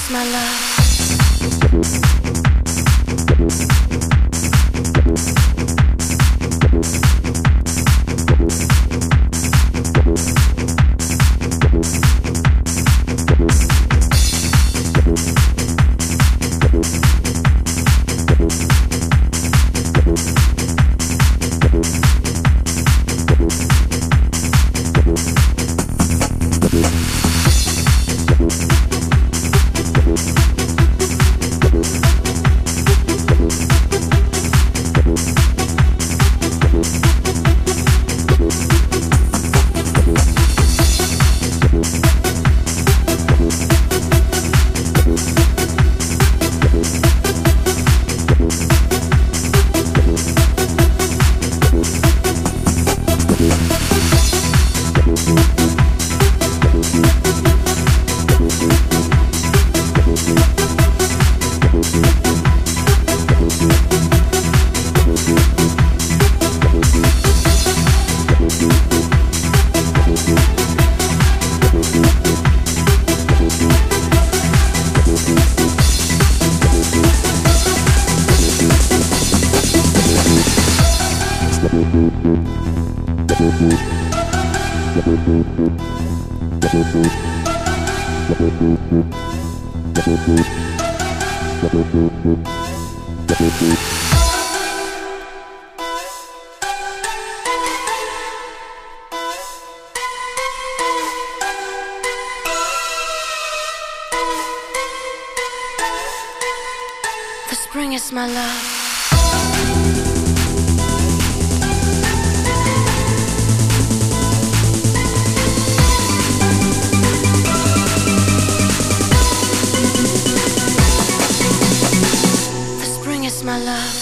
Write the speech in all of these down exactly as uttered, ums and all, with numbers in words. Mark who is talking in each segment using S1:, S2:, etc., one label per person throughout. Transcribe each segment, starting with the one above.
S1: is my love. The spring is my love. My love.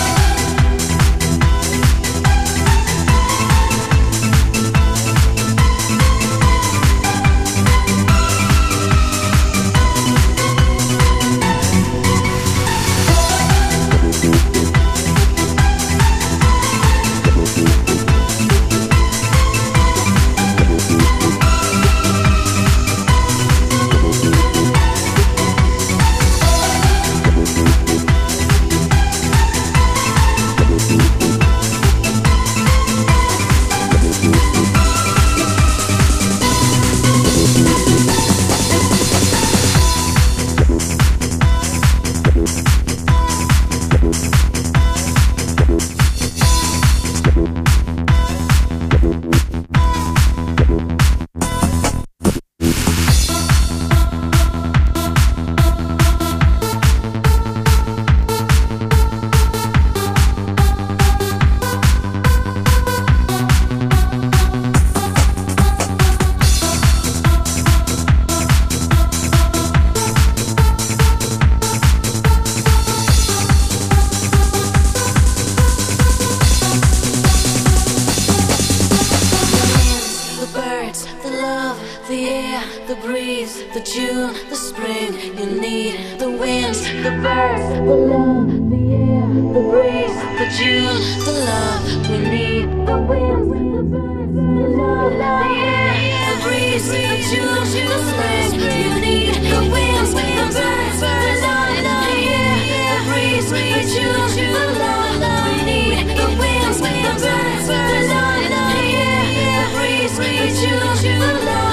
S1: The breeze, the June, the spring, you need the winds, the birds, the love, the air, the breeze, the June, the love, we need the winds, the birds, the love, the air, the breeze, the June, the spring, you need the winds, the birds, the love, the air, the breeze, the June, the love, we need the winds, the birds, the love, the air, the breeze, the June, the love.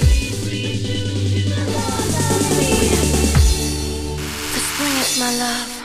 S1: My love.